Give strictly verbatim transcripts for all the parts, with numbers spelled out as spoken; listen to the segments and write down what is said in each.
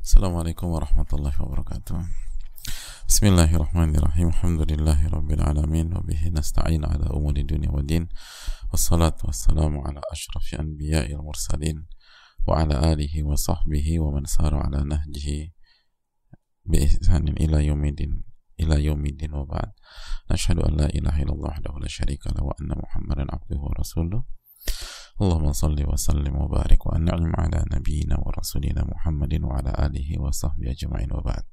Assalamualaikum warahmatullahi wabarakatuh. Bismillahirrahmanirrahim. Alhamdulillahi rabbil alamin wa bihi nasta'in ala umuri dunya waddin. Wassalatu wassalamu ala asyrafil anbiya'i wal mursalin wa ala alihi wa sahbihi wa man sara ala nahjihi bi ihsanin ila yaumidin ila yaumidin wa ba'd. Nashhadu an la ilaha illallah wahdahu la syarika lahu wa anna Muhammadan abduhu wa rasuluh. Allahumma salli wa sallim wa barik wa an'im ala nabiyyina wa rasulina Muhammadin wa ala alihi wa sahbihi ajma'in wa ba'd.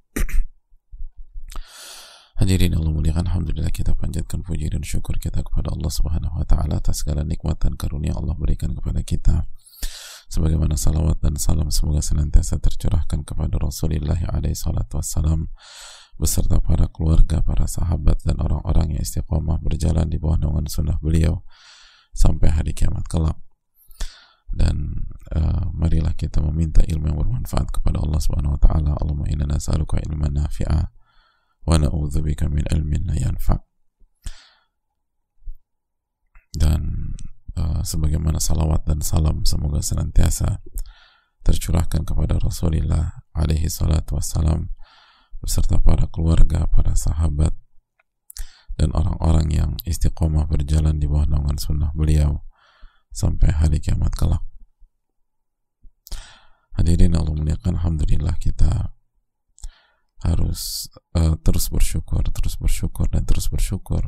Hadirin Allah muliakan, alhamdulillah kita panjatkan puji dan syukur kita kepada Allah Subhanahu wa taala atas segala nikmat dan karunia Allah berikan kepada kita. Sebagaimana salawat dan salam semoga senantiasa tercurahkan kepada Rasulullah alaihi salatu wassalam beserta para keluarga, para sahabat dan orang-orang yang istiqomah berjalan di bawah naungan sunnah beliau sampai hari kiamat kelak. Dan uh, marilah kita meminta ilmu yang bermanfaat kepada Allah Subhanahu wa taala. Allahumma inna nas'aluka ilman nafi'a wa na'udzubika min ilmin la yanfa'. Dan uh, sebagaimana salawat dan salam semoga senantiasa tercurahkan kepada Rasulullah alaihi salatu wassalam beserta para keluarga, para sahabat dan orang-orang yang istiqomah berjalan di bawah naungan sunnah beliau sampai hari kiamat kelak. Hadirin Allah muliakan, alhamdulillah kita harus uh, terus bersyukur, terus bersyukur dan terus bersyukur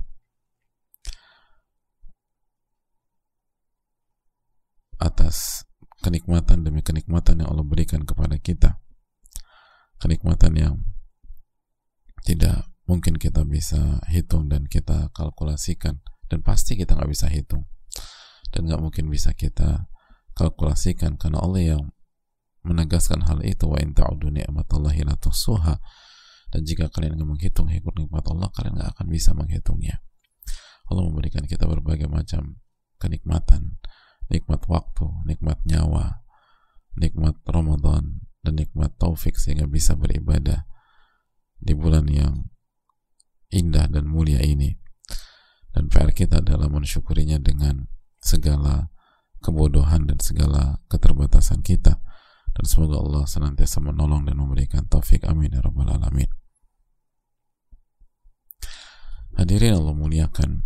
atas kenikmatan demi kenikmatan yang Allah berikan kepada kita. Kenikmatan yang tidak mungkin kita bisa hitung dan kita kalkulasikan, dan pasti kita nggak bisa hitung dan nggak mungkin bisa kita kalkulasikan, karena Allah yang menegaskan hal itu, wa in ta'udu ni'matallahi la tuhsuha. Dan jika kalian ingin menghitung nikmat Allah, kalian nggak akan bisa menghitungnya. Allah memberikan kita berbagai macam kenikmatan, nikmat waktu, nikmat nyawa, nikmat Ramadan, dan nikmat taufik sehingga bisa beribadah di bulan yang indah dan mulia ini. Dan P R kita adalah mensyukurinya dengan segala kebodohan dan segala keterbatasan kita, dan semoga Allah senantiasa menolong dan memberikan taufik, amin ya rabbal alamin. Hadirin Allah muliakan,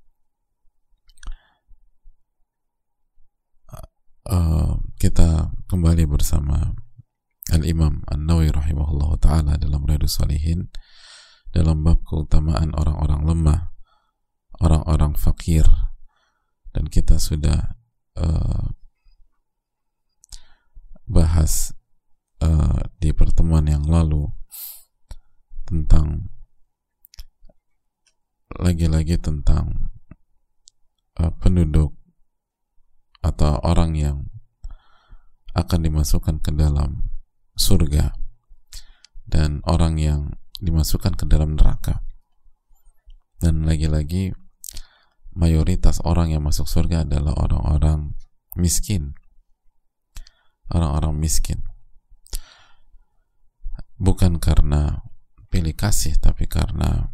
uh, kita kembali bersama Al-Imam An-Nawawi rahimahullah ta'ala dalam Riyadhus Shalihin dalam bab keutamaan orang-orang lemah, orang-orang fakir. Dan kita sudah uh, bahas uh, di pertemuan yang lalu tentang lagi-lagi tentang uh, penduduk atau orang yang akan dimasukkan ke dalam surga dan orang yang dimasukkan ke dalam neraka. Dan lagi-lagi mayoritas orang yang masuk surga adalah orang-orang miskin. Orang-orang miskin. Bukan karena pilih kasih, tapi karena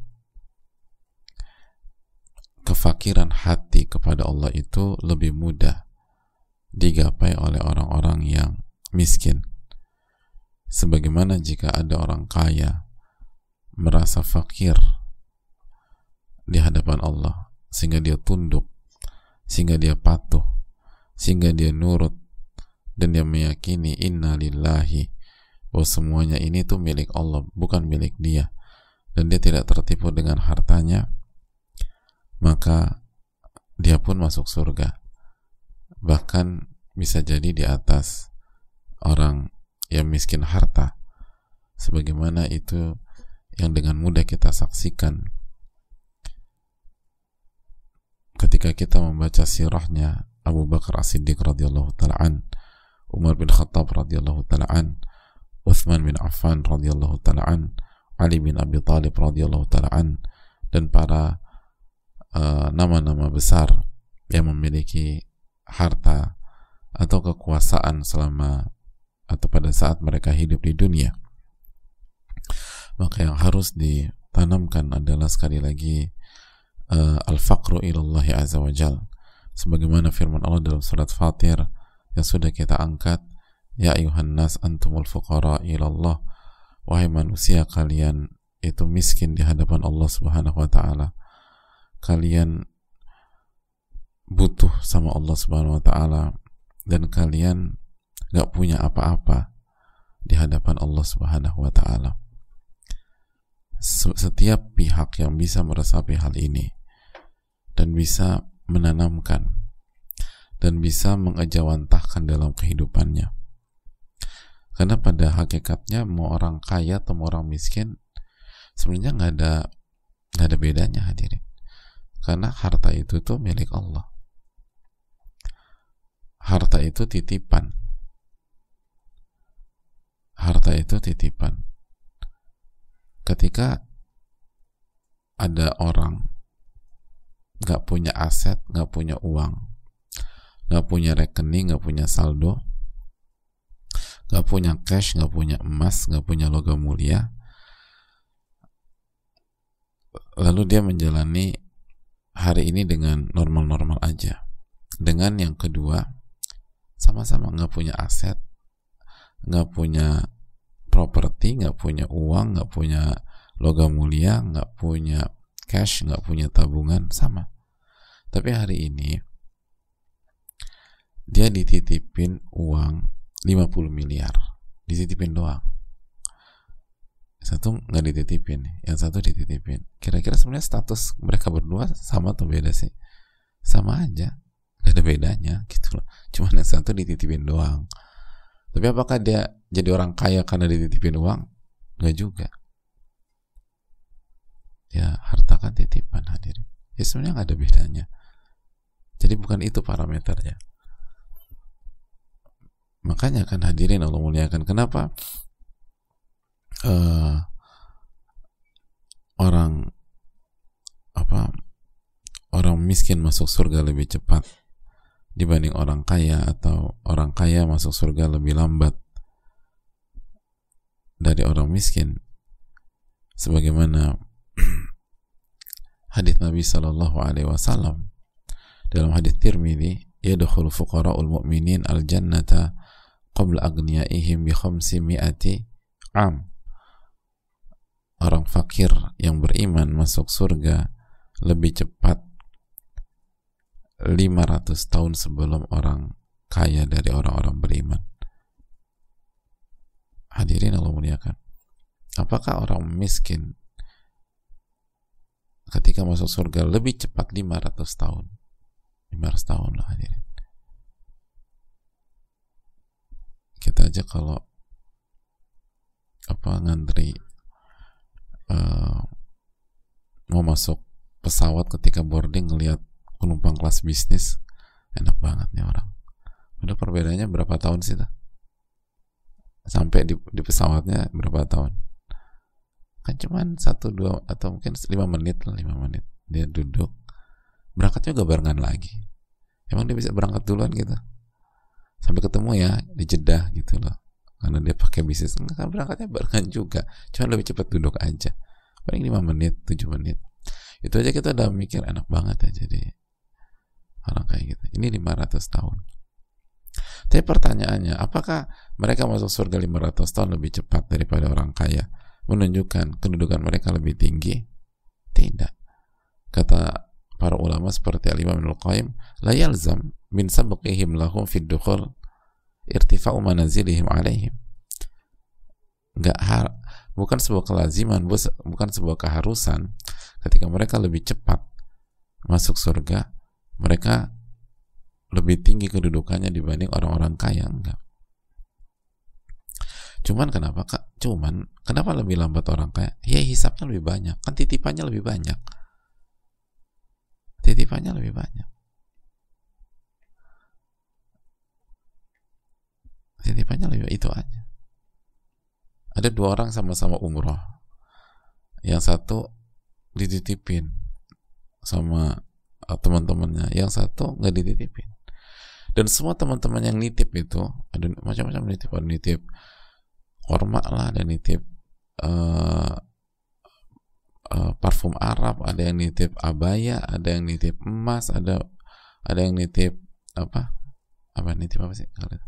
kefakiran hati kepada Allah itu lebih mudah digapai oleh orang-orang yang miskin. Sebagaimana jika ada orang kaya merasa fakir di hadapan Allah, sehingga dia tunduk, sehingga dia patuh, sehingga dia nurut, dan dia meyakini inna lillahi, bahwa semuanya ini tuh milik Allah, bukan milik dia, dan dia tidak tertipu dengan hartanya, maka dia pun masuk surga, bahkan bisa jadi di atas orang yang miskin harta, sebagaimana itu yang dengan mudah kita saksikan ketika kita membaca sirahnya Abu Bakar As-Siddiq radhiyallahu ta'ala an, Umar bin Khattab radhiyallahu ta'ala an, Uthman bin Affan radhiyallahu ta'ala an, Ali bin Abi Thalib radhiyallahu ta'ala an, dan para uh, nama-nama besar yang memiliki harta atau kekuasaan selama atau pada saat mereka hidup di dunia. Maka yang harus ditanamkan adalah sekali lagi Uh, al-faqru ilallahi azza wa jal, sebagaimana firman Allah dalam surat Fatir yang sudah kita angkat, Ya ayuhan nas antumul fuqara ilallah, wahai manusia kalian itu miskin di hadapan Allah Subhanahu wa taala. Kalian butuh sama Allah Subhanahu wa taala dan kalian gak punya apa-apa di hadapan Allah Subhanahu wa taala. Setiap pihak yang bisa meresapi hal ini dan bisa menanamkan dan bisa mengejawantahkan dalam kehidupannya. Karena pada hakikatnya mau orang kaya atau mau orang miskin sebenarnya nggak ada nggak ada bedanya, hadirin. Karena harta itu tuh milik Allah. Harta itu titipan. Harta itu titipan. Ketika ada orang nggak punya aset, nggak punya uang, nggak punya rekening, nggak punya saldo, nggak punya cash, nggak punya emas, nggak punya logam mulia, lalu dia menjalani hari ini dengan normal-normal aja. Dengan yang kedua, sama-sama nggak punya aset, nggak punya properti, nggak punya uang, nggak punya logam mulia, nggak punya cash, nggak punya tabungan, sama. Tapi hari ini dia dititipin uang lima puluh miliar, dititipin doang. Satu nggak dititipin, yang satu dititipin. Kira-kira sebenarnya status mereka berdua sama atau beda sih? Sama aja, gak ada bedanya gitu loh. Cuma yang satu dititipin doang. Tapi apakah dia jadi orang kaya karena dititipin uang? Nggak juga. Ya harta kan titipan, hadirin. Ya sebenarnya nggak ada bedanya. Jadi bukan itu parameternya. Makanya kan hadirin Allah muliakan, kenapa uh, orang apa orang miskin masuk surga lebih cepat dibanding orang kaya, atau orang kaya masuk surga lebih lambat dari orang miskin, sebagaimana hadits Nabi Shallallahu Alaihi Wasallam dalam hadits Tirmidzi, yadkhulu fuqara'ul mu'minin al-jannata qabla agniyaihim bi khamsi mi'ati am. Orang fakir yang beriman masuk surga lebih cepat lima ratus tahun sebelum orang kaya dari orang-orang beriman. Hadirin Allah muliakan, apakah orang miskin ketika masuk surga lebih cepat lima ratus tahun? lima ratus tahun lah, hadirin. Kita aja kalau apa ngantri uh, mau masuk pesawat, ketika boarding ngelihat penumpang kelas bisnis, enak banget nih orang. Udah perbedaannya berapa tahun sih tuh? Sampai di, di pesawatnya berapa tahun? Kan cuman satu dua atau mungkin lima menit lah, lima menit dia duduk, berangkatnya juga barengan lagi. Emang dia bisa berangkat duluan gitu? Sampai ketemu ya di Jeddah gitu loh, karena dia pakai bisnis. Kan berangkatnya barengan juga, cuma lebih cepat duduk aja, paling lima menit, tujuh menit. Itu aja kita udah mikir enak banget ya jadi orang kayak gitu. Ini lima ratus tahun. Tapi pertanyaannya, apakah mereka masuk surga lima ratus tahun lebih cepat daripada orang kaya? Menunjukkan kedudukan mereka lebih tinggi? Tidak. Kata para ulama seperti Al-Imam Ibnul Qayyim, la yalzam min sabqihim lahum fid dukhul irtifa'u manazilihim alaihim. Enggak har bukan sebuah kelaziman, bukan sebuah keharusan ketika mereka lebih cepat masuk surga, mereka lebih tinggi kedudukannya dibanding orang-orang kaya. Enggak. Cuman kenapa kak? Cuman kenapa lebih lambat orang kaya? Ya hisapnya lebih banyak, kan titipannya lebih banyak. Titipannya lebih banyak. Titipannya lebih, itu aja. Ada dua orang sama-sama umroh, yang satu dititipin sama teman-temannya, yang satu nggak dititipin. Dan semua teman-teman yang nitip itu ada macam-macam nitip, ada nitip korma lah, ada nitip uh, uh, parfum Arab, ada yang nitip abaya, ada yang nitip emas, ada ada yang nitip apa apa nitip apa sih,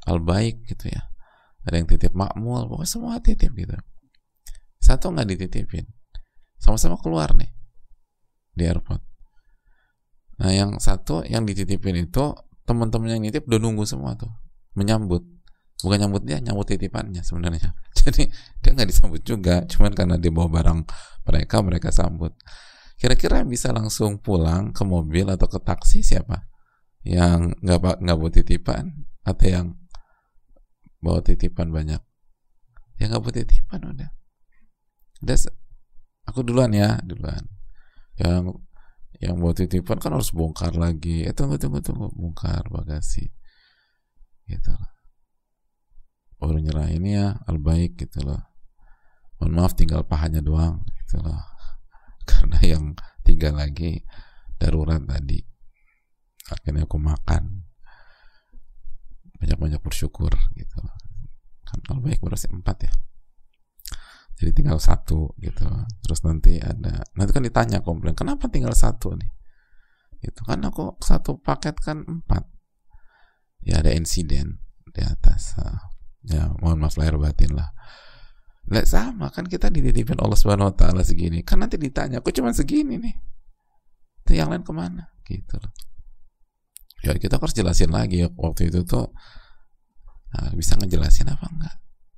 Al-Baik gitu ya, ada yang titip Makmul, pokoknya semua titip gitu. Satu nggak dititipin, sama-sama keluar nih di airport. Nah yang satu yang dititipin itu teman-teman yang nitip udah nunggu semua tuh, menyambut, bukan nyambut dia, nyambut titipannya sebenarnya. Jadi dia nggak disambut juga, cuman karena dia bawa barang mereka, mereka sambut. Kira-kira yang bisa langsung pulang ke mobil atau ke taksi siapa? Yang nggak nggak bawa titipan atau yang bawa titipan banyak? Yang nggak bawa titipan udah. Udah, aku duluan ya, duluan. Yang yang bawa titipan kan harus bongkar lagi. Eh tunggu tunggu tunggu, bongkar bagasi. Gitu loh. Baru nyerah ini ya, Al-Baik gitu loh. Mohon maaf tinggal pahanya doang gitu loh. Karena yang tiga lagi darurat tadi. Akhirnya aku makan. Banyak-banyak bersyukur gitu loh. Kan Al-Baik berarti empat ya. Jadi tinggal satu gitu. Terus nanti ada, nanti kan ditanya komplain, kenapa tinggal satu nih? Itu kan aku satu paket kan empat. Ya ada insiden di atas. Ya mohon maaf lahir batin lah. Lah sama kan kita dititipin Allah Subhanahu Wa Taala segini. Kan nanti ditanya, aku cuma segini nih. Itu yang lain kemana? Gitu loh. Ya kita harus jelasin lagi ya, waktu itu tuh nah, bisa ngejelasin apa enggak?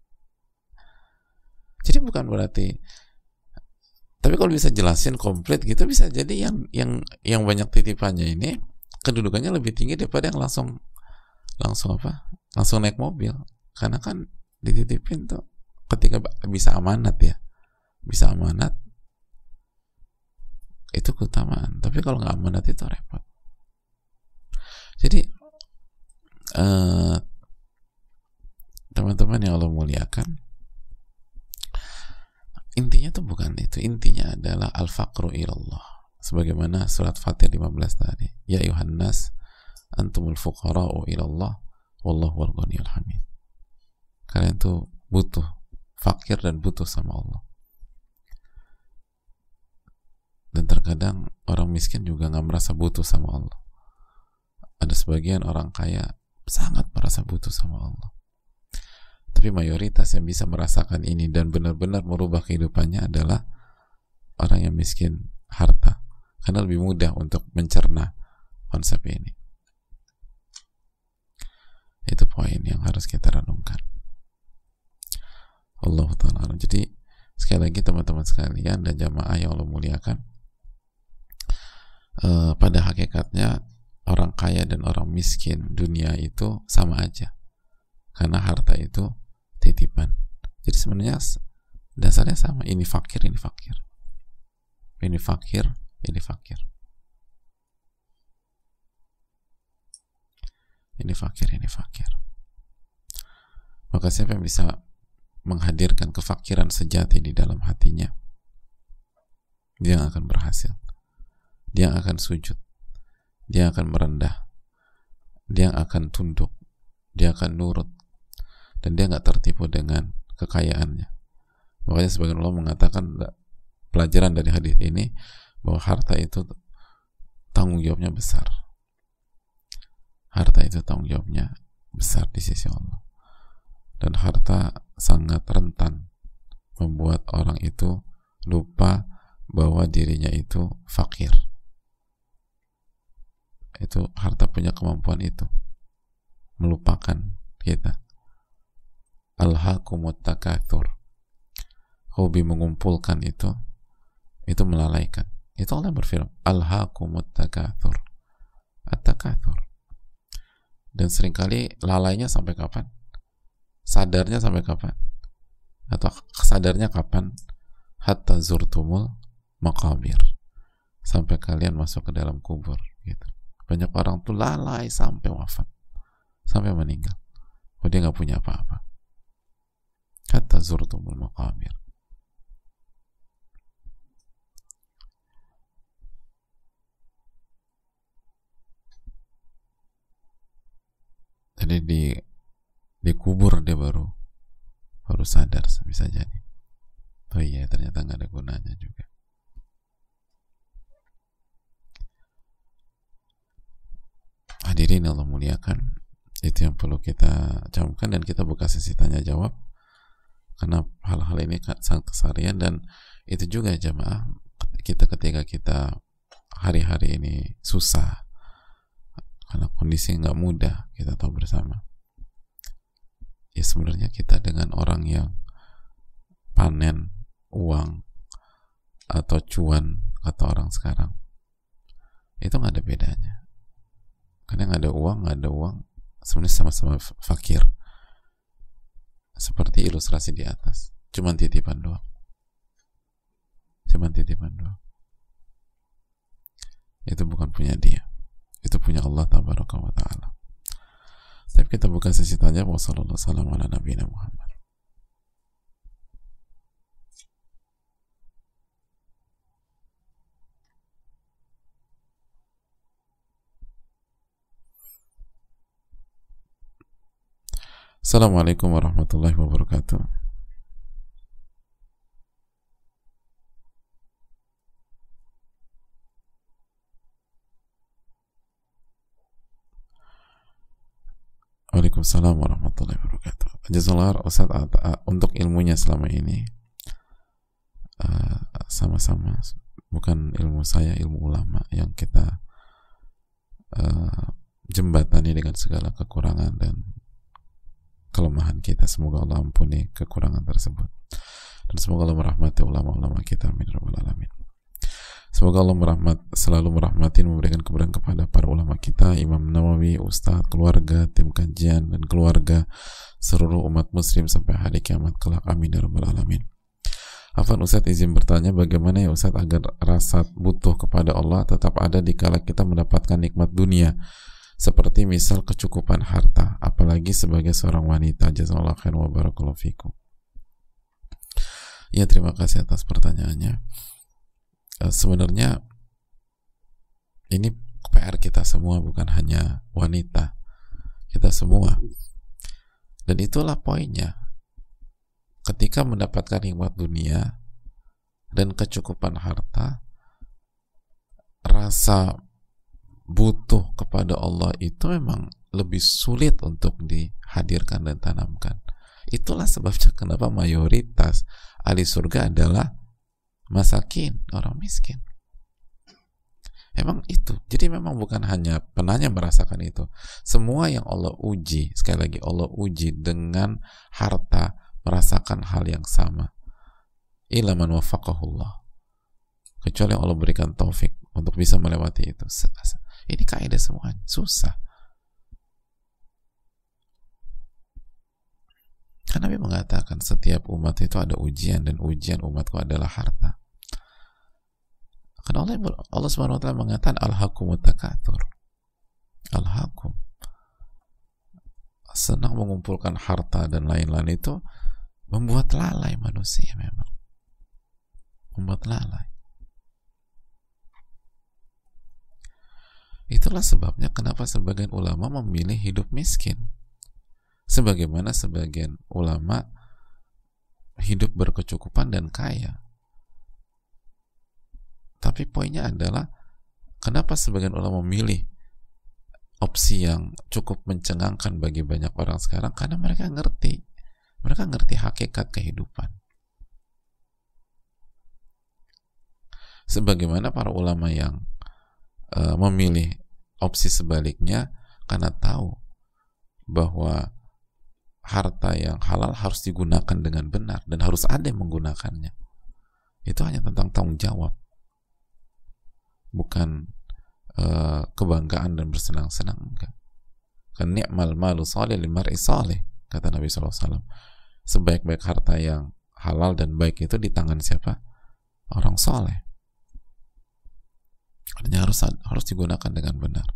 Jadi bukan berarti, tapi kalau bisa jelasin komplit gitu, bisa jadi yang yang yang banyak titipannya ini kedudukannya lebih tinggi daripada yang langsung langsung apa langsung naik mobil, karena kan dititipin tuh ketika bisa amanat ya, bisa amanat itu keutamaan, tapi kalau nggak amanat itu repot. Jadi eh, teman-teman yang Allah muliakan, intinya tuh bukan itu. Intinya adalah al-faqru ilallah. Sebagaimana surat Fatir lima belas tadi. Ya ayuhan nas antumul fuqara'u ilallah wallahu wal ghaniyul hamid. Kalian tuh butuh, fakir dan butuh sama Allah. Dan terkadang orang miskin juga gak merasa butuh sama Allah. Ada sebagian orang kaya sangat merasa butuh sama Allah. Tapi mayoritas yang bisa merasakan ini dan benar-benar merubah kehidupannya adalah orang yang miskin harta, karena lebih mudah untuk mencerna konsep ini. Itu poin yang harus kita renungkan. Allah Ta'ala. Jadi sekali lagi teman-teman sekalian dan jamaah yang Allah muliakan, eh, pada hakikatnya orang kaya dan orang miskin dunia itu sama aja, karena harta itu titipan. Jadi sebenarnya dasarnya sama. Ini fakir, ini fakir. Ini fakir, ini fakir. Ini fakir, ini fakir. Maka siapa yang bisa menghadirkan kefakiran sejati di dalam hatinya, dia akan berhasil. Dia akan sujud. Dia akan merendah. Dia akan tunduk. Dia akan nurut. Dan dia nggak tertipu dengan kekayaannya. Makanya sebagian ulama mengatakan pelajaran dari hadis ini bahwa harta itu tanggung jawabnya besar. Harta itu tanggung jawabnya besar di sisi Allah. Dan harta sangat rentan membuat orang itu lupa bahwa dirinya itu fakir. Itu harta punya kemampuan itu, melupakan kita. Alhaakumut takatsur, hobi mengumpulkan itu itu melalaikan. Itu Allah berfirman, alhaakumut takatsur, at-takatsur. Dan seringkali lalainya sampai kapan? Sadarnya sampai kapan? Atau sadarnya kapan? Hatta zurtumul maqabir, sampai kalian masuk ke dalam kubur gitu. Banyak orang tuh lalai sampai wafat, sampai meninggal, oh dia nggak punya apa-apa. Hatta zurtumul maqabir. Jadi di dikubur dia baru baru sadar, bisa jadi. Oh iya, ternyata nggak ada gunanya juga. Hadirin Allah muliakan, Itu yang perlu kita camkan, dan kita buka sesi tanya jawab, karena hal-hal ini sangat keseharian. Dan itu juga jamaah, kita ketika kita hari-hari ini susah karena kondisi nggak mudah, kita tahu bersama ya sebenarnya kita dengan orang yang panen uang atau cuan kata orang sekarang itu nggak ada bedanya, karena yang ada uang nggak ada uang sebenarnya sama-sama fakir, seperti ilustrasi di atas, cuman titipan doang, cuman titipan doang. Itu bukan punya dia, itu punya Allah tabaraka wa ta'ala. Tapi kita buka sesi tanya. Wassalamualaikum warahmatullahi wabarakatuh. Assalamualaikum warahmatullahi wabarakatuh. Waalaikumsalam warahmatullahi wabarakatuh. Jazakallah Ustaz untuk ilmunya selama ini, uh, sama-sama bukan ilmu saya, ilmu ulama yang kita uh, jembatani dengan segala kekurangan dan kelemahan kita. Semoga Allah ampuni kekurangan tersebut, dan semoga Allah merahmati ulama-ulama kita, amin ya rabbal alamin. Semoga Allah merahmat, selalu merahmati, memberikan keberkahan kepada para ulama kita, Imam Nawawi, Ustadz, keluarga, tim kajian, dan keluarga seluruh umat muslim sampai hari kiamat kelak, amin ya rabbal alamin. Afwan Ustadz, izin bertanya, bagaimana ya Ustadz agar rasa butuh kepada Allah tetap ada di kala kita mendapatkan nikmat dunia, seperti misal kecukupan harta, apalagi sebagai seorang wanita. Jazakallahu khairan wa barakallahu fikum. Ya, terima kasih atas pertanyaannya. Sebenarnya ini P R kita semua, bukan hanya wanita, kita semua. Dan itulah poinnya, ketika mendapatkan nikmat dunia dan kecukupan harta, rasa butuh kepada Allah itu memang lebih sulit untuk dihadirkan dan tanamkan. Itulah sebabnya kenapa mayoritas ahli surga adalah masakin, orang miskin. Emang itu. Jadi memang bukan hanya penanya merasakan itu. Semua yang Allah uji, sekali lagi Allah uji dengan harta, merasakan hal yang sama. Illa man wafaqahullah. Kecuali yang Allah berikan taufik untuk bisa melewati itu. Ini kaidah semuanya. Susah. Karena Nabi mengatakan setiap umat itu ada ujian, dan ujian umatku adalah harta. Karena Allah, Allah subhanahu wa taala mengatakan alhaqumut takatsur. Alhaqum. Senang mengumpulkan harta dan lain-lain itu membuat lalai manusia, memang. Membuat lalai. Itulah sebabnya kenapa sebagian ulama memilih hidup miskin, sebagaimana sebagian ulama hidup berkecukupan dan kaya. Tapi poinnya adalah kenapa sebagian ulama memilih opsi yang cukup mencengangkan bagi banyak orang sekarang, karena mereka ngerti mereka ngerti hakikat kehidupan. Sebagaimana para ulama yang uh, memilih opsi sebaliknya, karena tahu bahwa harta yang halal harus digunakan dengan benar dan harus ada yang menggunakannya. Itu hanya tentang tanggung jawab, bukan uh, kebanggaan dan bersenang-senang. Enggak. Kan ni'mal malu salih limar'i salih, kata Nabi shallallahu alaihi wasallam. Sebaik-baik harta yang halal dan baik itu di tangan siapa? Orang soleh. Artinya harus harus digunakan dengan benar.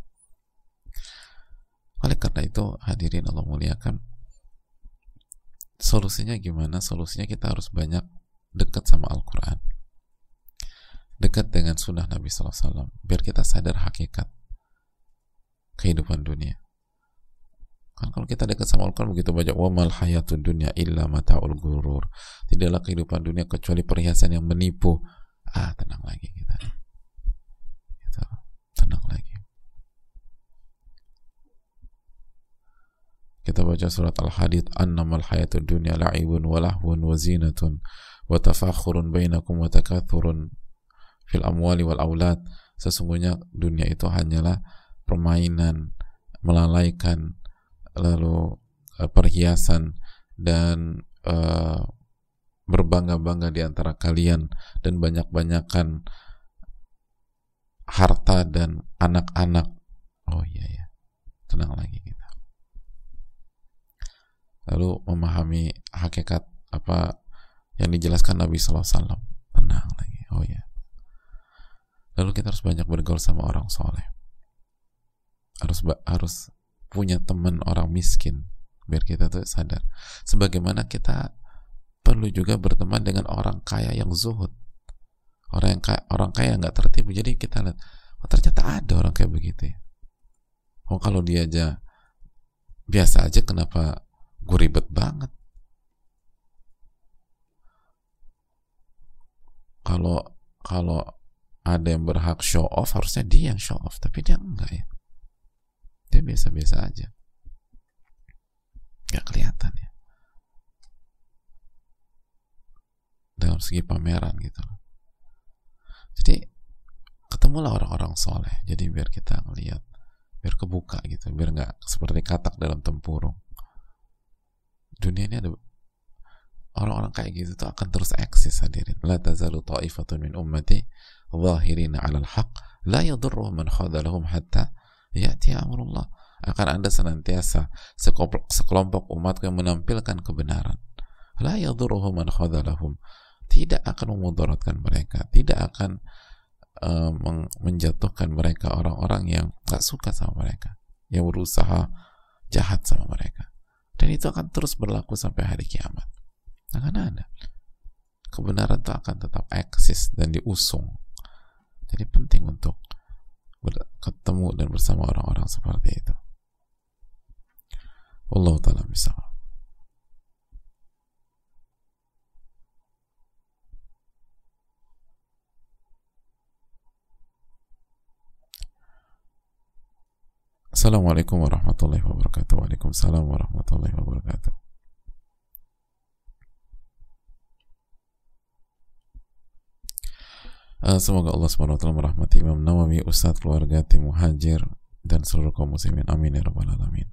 Oleh karena itu, hadirin Allah muliakan, solusinya gimana? Solusinya kita harus banyak dekat sama Al-Quran, dekat dengan sunnah Nabi shallallahu alaihi wasallam, biar kita sadar hakikat kehidupan dunia. Kan kalau kita dekat sama Al-Quran, begitu banyak wa mal hayatud dunya illa mata'ul ghurur, tidaklah kehidupan dunia kecuali perhiasan yang menipu. Ah, tenang lagi kita, gitu. Tenang lagi. kita baca surat Al-Hadid, annamal hayatud dunya la'ibun wa lahwun wa zinatun wa tafakhurun bainakum wa takathurun fil amwali wal aulad. Sesungguhnya dunia itu hanyalah permainan, melalaikan, lalu uh, perhiasan dan uh, berbangga-bangga di antara kalian, dan banyak-banyakan harta dan anak-anak. Oh iya ya, tenang lagi kita. Lalu memahami hakikat apa yang dijelaskan Nabi Sallallahu Alaihi Wasallam. Tenang lagi. Oh ya. Lalu kita harus banyak bergaul sama orang soleh. Harus harus punya teman orang miskin biar kita tuh sadar. Sebagaimana kita perlu juga berteman dengan orang kaya yang zuhud. Orang yang kaya, orang kaya nggak tertipu. Jadi kita lihat, oh, ternyata ada orang kayak begitu ya. Oh, kalau dia aja biasa aja, kenapa gue ribet banget? Kalau kalau ada yang berhak show off, harusnya dia yang show off, tapi dia enggak ya. Dia biasa-biasa aja, nggak kelihatan ya dalam segi pameran gitu. Jadi ketemulah orang-orang soleh. Jadi biar kita ngelihat, biar kebuka gitu, biar nggak seperti katak dalam tempurung. Dunia ini ada orang-orang kayak gitu tuh akan terus eksis, hadirin. La tazalu ta'ifatun min ummati zahirina 'alal haqq la yadurruhum man khadalahum hatta ya'ti amrullah. Akan ada senantiasa sekelompok, sekelompok umat yang menampilkan kebenaran. La yadurruhum man khadalahum. Tidak akan memudaratkan mereka, tidak akan uh, menjatuhkan mereka orang-orang yang gak suka sama mereka, yang berusaha jahat sama mereka. Dan itu akan terus berlaku sampai hari kiamat. Akan ada. Kebenaran itu akan tetap eksis dan diusung. Jadi penting untuk ketemu dan bersama orang-orang seperti itu. Wallahu ta'ala bisawab. Assalamualaikum warahmatullahi wabarakatuh. Waalaikumsalam warahmatullahi wabarakatuh. Uh, semoga Allah subhanahu wa taala merahmati Imam Nawawi, Ustadz, keluarga, tim Muhajir, dan seluruh kaum muslimin. Amin ya rabbal alamin.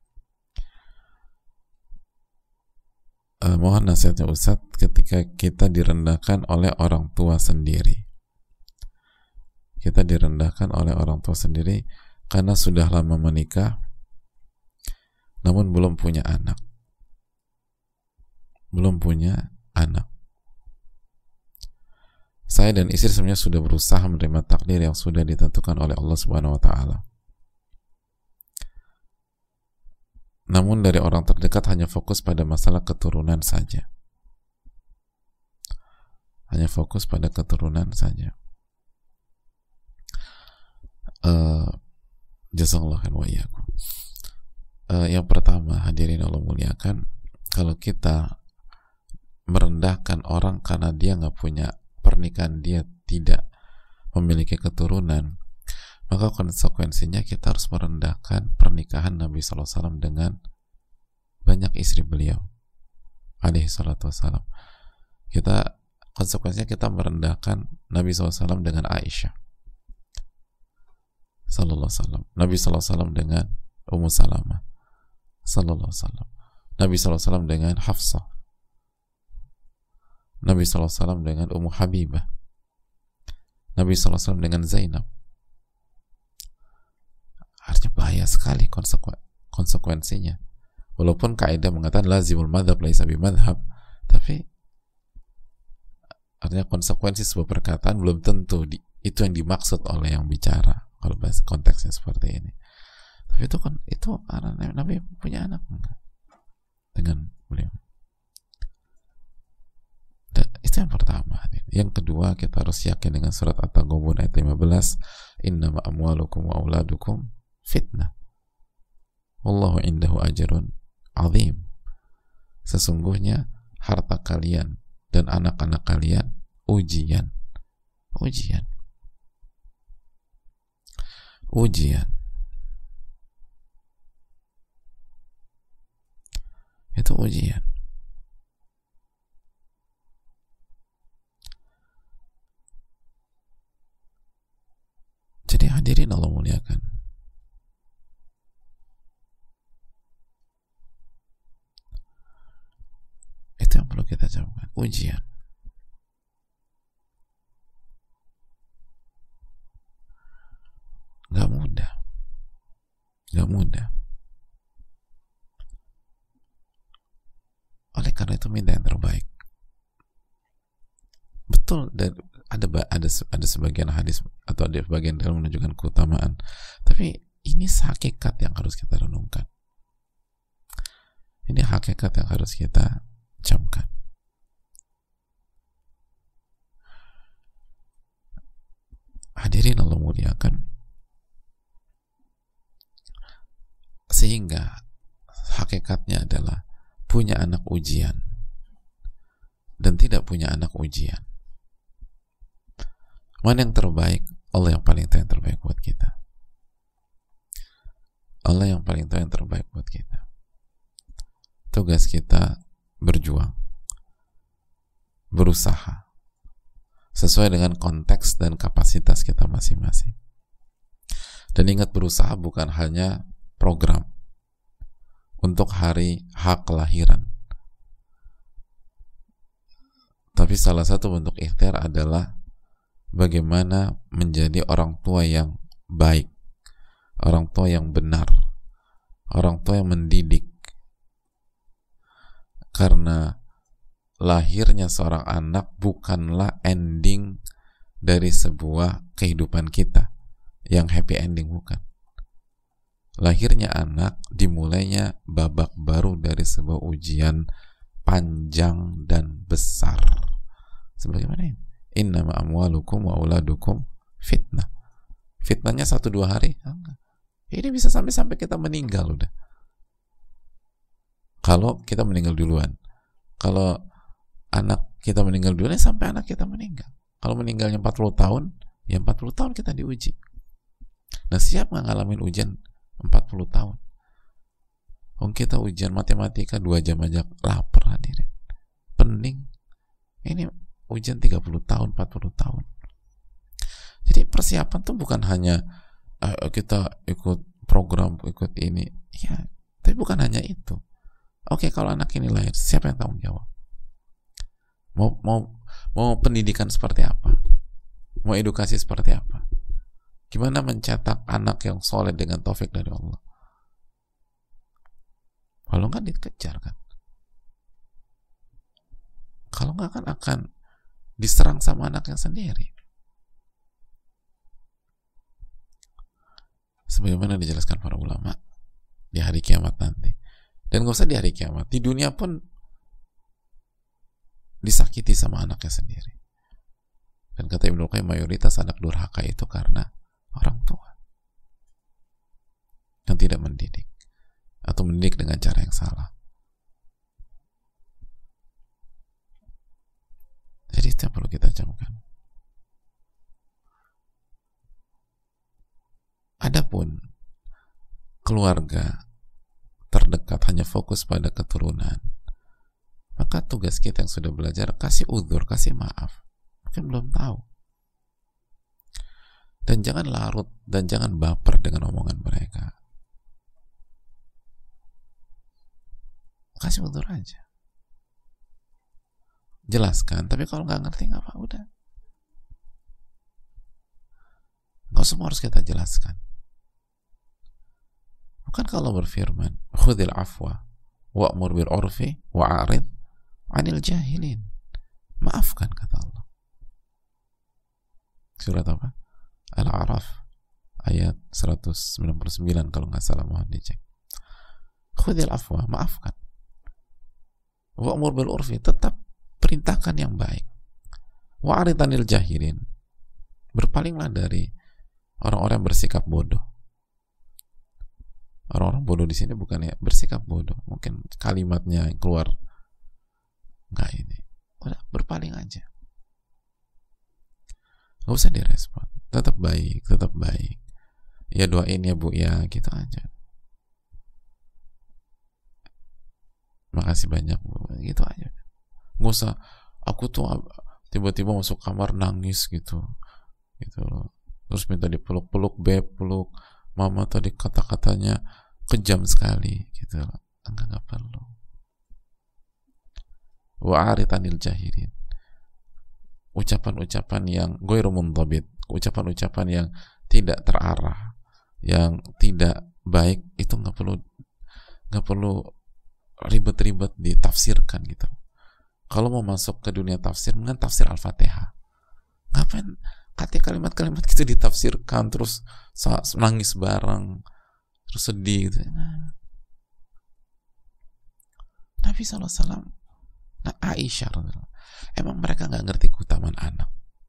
Uh, mohon nasihatnya Ustadz ketika kita direndahkan oleh orang tua sendiri. Kita direndahkan oleh orang tua sendiri karena sudah lama menikah namun belum punya anak. Belum punya anak. Saya dan istri sebenarnya sudah berusaha menerima takdir yang sudah ditentukan oleh Allah Subhanahu wa taala. Namun dari orang terdekat hanya fokus pada masalah keturunan saja. Hanya fokus pada keturunan saja. Uh, Jazakallahu khairan wa iyyakum. Uh, yang pertama, hadirin Allah muliakan, kalau kita merendahkan orang karena dia nggak punya pernikahan, dia tidak memiliki keturunan, maka konsekuensinya kita harus merendahkan pernikahan Nabi Sallallahu Alaihi Wasallam dengan banyak istri beliau alaihi salatu wassalam. Kita konsekuensinya kita merendahkan Nabi Sallallahu Alaihi Wasallam dengan Aisyah Sallallahu Alaihi Wasallam, Nabi Sallallahu Alaihi Wasallam dengan Ummu Salamah Sallallahu Alaihi Wasallam, Nabi Sallallahu Alaihi Wasallam dengan Hafsah, Nabi Sallallahu Alaihi Wasallam dengan Ummu Habibah, Nabi Sallallahu Alaihi Wasallam dengan Zainab. Artinya bahaya sekali konsekuen, konsekuensinya. Walaupun kaidah mengatakan lazimul madhab laisa bimadhab, tapi artinya konsekuensi sebuah perkataan belum tentu di, itu yang dimaksud oleh yang bicara. Kalau bahas konteksnya seperti ini, tapi itu kan itu anak Nabi punya anak enggak dengan beliau. Dan itu yang pertama. Yang kedua, kita harus yakin dengan surat At-Taghabun ayat lima belas, innama amwalukum wa auladukum fitnah wallahu indahu ajrun azim. Sesungguhnya harta kalian dan anak-anak kalian ujian. Ujian. Ujian. ujian. Jadi hadirin Allah muliakan, itu yang perlu kita camkan, ujian. Gak mudah, gak mudah. Oleh karena itu minta yang terbaik. Betul, dan ada ada ada sebagian hadis atau ada sebagian yang menunjukkan keutamaan, tapi ini hakikat yang harus kita renungkan. Ini hakikat yang harus kita camkan. Hadirin Allah muliakan, sehingga hakikatnya adalah punya anak ujian dan tidak punya anak ujian. Mana yang terbaik? Allah yang paling tahu yang terbaik buat kita. Allah yang paling tahu yang terbaik buat kita. Tugas kita berjuang, berusaha sesuai dengan konteks dan kapasitas kita masing-masing. Dan ingat, berusaha bukan hanya program untuk hari hak kelahiran, tapi salah satu bentuk ikhtiar adalah bagaimana menjadi orang tua yang baik, orang tua yang benar, orang tua yang mendidik. Karena lahirnya seorang anak bukanlah ending dari sebuah kehidupan kita yang happy ending, bukan. Lahirnya anak dimulainya babak baru dari sebuah ujian panjang dan besar. Sebagaimana ini, innama amwalukum wa auladukum fitnah. Fitnahnya satu dua hari, enggak. Ini bisa sampai-sampai kita meninggal udah. Kalau kita meninggal duluan. Kalau anak kita meninggal duluan, ya sampai anak kita meninggal. Kalau meninggalnya empat puluh tahun, ya empat puluh tahun kita diuji. Nah, siap nggak ngalamin ujian empat puluh tahun? Oh, kita ujian matematika dua jam aja lapar, hadirin. Pening. Ini ujian tiga puluh tahun, empat puluh tahun. Jadi persiapan tuh bukan hanya uh, kita ikut program, ikut ini. Ya, tapi bukan hanya itu. Oke, kalau anak ini lahir, siapa yang tanggung jawab? Mau mau mau pendidikan seperti apa? Mau edukasi seperti apa? Gimana mencetak anak yang soleh dengan taufik dari Allah? Kalau nggak dikejar kan? Kalau nggak kan akan diserang sama anaknya sendiri. Sebagaimana dijelaskan para ulama di hari kiamat nanti. Dan nggak usah di hari kiamat, di dunia pun disakiti sama anaknya sendiri. Dan kata Ibnu Qayyim, mayoritas anak durhaka itu karena orang tua yang tidak mendidik atau mendidik dengan cara yang salah. Jadi itu yang perlu kita camkan. Adapun keluarga terdekat hanya fokus pada keturunan, maka tugas kita yang sudah belajar kasih udzur, kasih maaf. Mungkin belum tahu. Dan jangan larut dan jangan baper dengan omongan mereka. Kasih udzur aja. Jelaskan, tapi kalau nggak ngerti nggak apa, udah. Nggak semua harus kita jelaskan. Bukan kalau berfirman, khudil afwa wa'mur bil urfi wa'arid 'anil jahilin. Maafkan, kata Allah. Surat apa? Al-A'raf ayat seratus sembilan puluh sembilan kalau nggak salah, mohon dicek. Khudil afwa, maafkan. Wa'mur bil urfi, tetap perintahkan yang baik. Wa'arid 'anil jahilin, berpalinglah dari orang-orang yang bersikap bodoh. Orang-orang bodoh di sini bukan ya bersikap bodoh, mungkin kalimatnya yang keluar nggak ini. Udah, berpaling aja. Nggak usah direspon. Tetap baik, tetap baik. Ya doain ya bu, ya gitu aja. makasih banyak Bu, gitu aja. Nggak usah aku tuh tiba-tiba masuk kamar nangis gitu gitu loh, terus minta dipeluk-peluk, beb peluk mama, tadi kata-katanya kejam sekali gitu loh. Enggak, enggak perlu. Wa'aritanil jahilin, ucapan-ucapan yang ghairu mundhabit, ucapan-ucapan yang tidak terarah, yang tidak baik, itu nggak perlu nggak perlu ribet-ribet ditafsirkan gitu. Kalau mau masuk ke dunia tafsir, mending tafsir Al-Fatihah. Ngapain kata kalimat-kalimat gitu ditafsirkan terus nangis bareng, terus sedih gitu. Nah, Nabi shallallahu alaihi wasallam, nah Aisyah, emang mereka nggak ngerti keutamaan anak.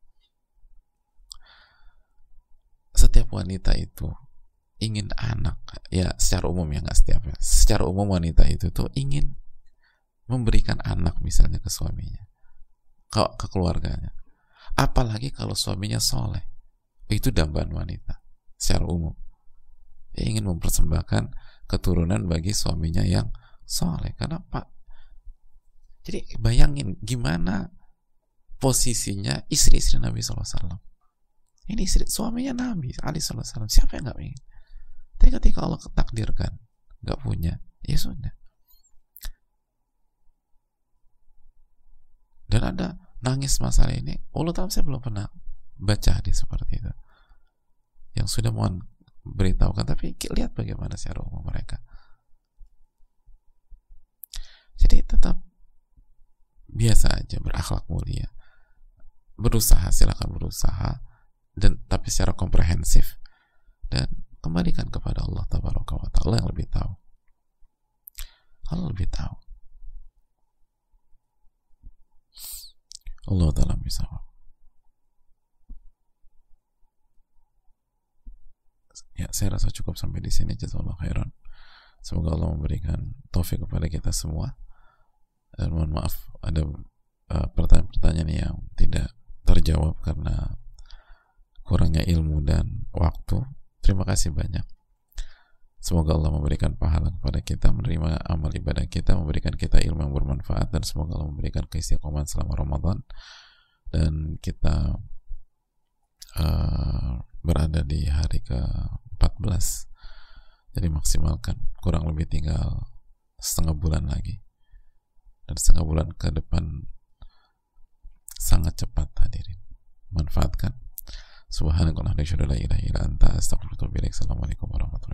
Setiap wanita itu ingin anak, ya secara umum ya, nggak setiap ya. Secara umum wanita itu tuh ingin memberikan anak misalnya ke suaminya, ke, ke keluarganya. Apalagi kalau suaminya soleh, itu dambaan wanita secara umum. Dia ingin mempersembahkan keturunan bagi suaminya yang soleh. Karena Pak, jadi bayangin gimana posisinya istri-istri Nabi shallallahu alaihi wasallam. Ini istri, suaminya Nabi alaihi wasallam. Siapa yang nggak ingin? Tapi ketika Allah takdirkan nggak punya, ya sudah. Dan ada nangis masalah ini, Allah tahu saya belum pernah baca hadis seperti itu yang sudah mohon beritahukan, tapi lihat bagaimana secara umum mereka. Jadi tetap biasa aja, berakhlak mulia, berusaha, silakan berusaha, dan tapi secara komprehensif, dan kembalikan kepada Allah tabaraka wa ta'ala yang lebih tahu. Allah lebih tahu. Allah ta'ala bisa. Ya, saya rasa cukup sampai di sini. Jazakallahu khairan. Semoga Allah memberikan taufik kepada kita semua. Dan mohon maaf ada uh, pertanyaan-pertanyaan yang tidak terjawab karena kurangnya ilmu dan waktu. Terima kasih banyak. Semoga Allah memberikan pahala kepada kita, menerima amal ibadah kita, memberikan kita ilmu yang bermanfaat, dan semoga Allah memberikan keistiqomahan selama Ramadan, dan kita uh, berada di hari ke empat belas. Jadi maksimalkan, kurang lebih tinggal setengah bulan lagi, dan setengah bulan ke depan sangat cepat hadirin. Manfaatkan. Subhanakallahumma wa bihamdika, la ilaha illa anta, astaghfiruka wa atubu ilaik. Assalamualaikum warahmatullahi wabarakatuh.